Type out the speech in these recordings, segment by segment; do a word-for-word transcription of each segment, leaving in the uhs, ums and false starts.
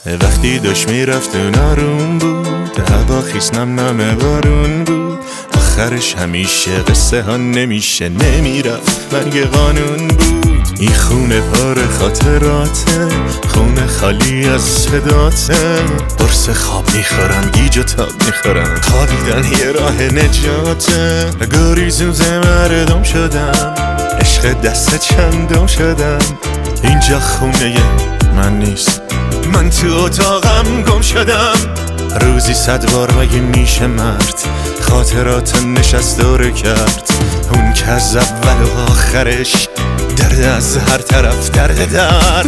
وقتی داشت میرفت نارون بود، هوا خیس نم نم بارون بود. آخرش همیشه قصه ها نمیشه، نمیرفت مرگ قانون بود. این خونه پر خاطراته، خونه خالی از صداته. قرص خواب میخورم، گیج و تاب میخورم، خوابیدن یه راه نجاته. گریزوز مردم شدم، عشق دست چندم شدم. اینجا خونه من نیست، من تو اتاقم گم شدم. روزی صد بار مگه میشه مرد خاطرات نشست داره کرد؟ اون که از اول و آخرش درد از هر طرف درد درد.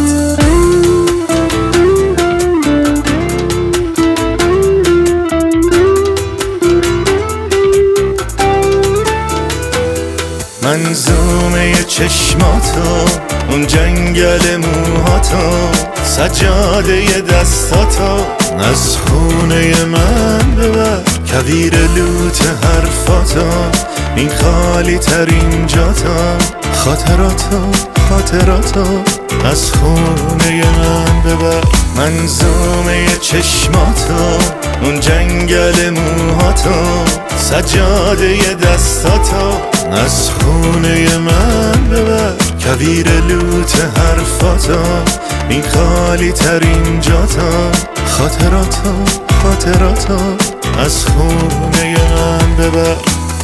منظومه چشماتو، اون جنگل موهاتو، سجاده دستاتو از خونه من ببر. کویر لوت حرفاتو، این خالی ترین جاتا. خاطراتو خاطراتو از خونه من ببر. منظومه چشماتو، اون جنگل موهاتو، سجاده دستاتو از خونه من ببر. کویر لوت حرفاتو، این خالی ترین جاتا. خاطراتو خاطراتو از خونه من ببر.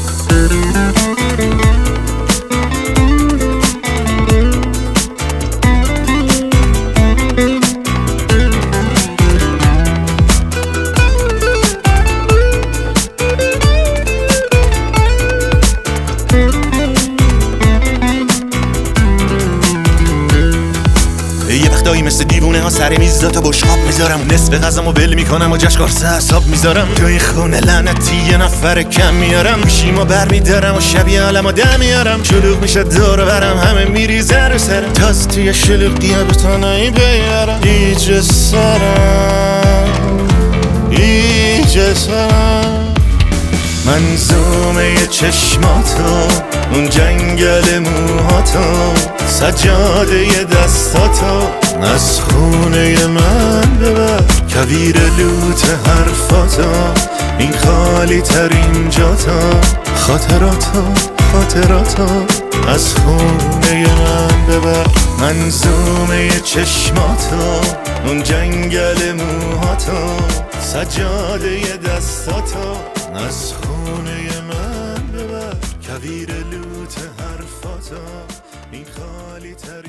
یه وقتایی مثل دیوونه ها سر میز تا بشقاب میذارم، نصف غذامو ول میکنم و جشن قرص حساب میذارم. تو این خونه لعنتی یه نفر کم میارم، گوشیمو بر میدارم و شبیه عالمو دم میارم. شلوغ میشه دور برم، همه میریزه رو سرم، تاز توی شلوغی ها بتونایی بیارم. ایجه سرم ایجه سرم. منظومه چشماتو، اون جنگل موهاتو، سجاده دستاتو از خونه من ببر. کویر لوت حرفاتو، این خالی ترین جاتا. خاطراتو خاطراتو از خونه من ببر. منظومه چشماتو، اون جنگل موهاتو، سجاده دستاتو از خونه من ببر. کویر لوت حرفاتو، این خالی ترین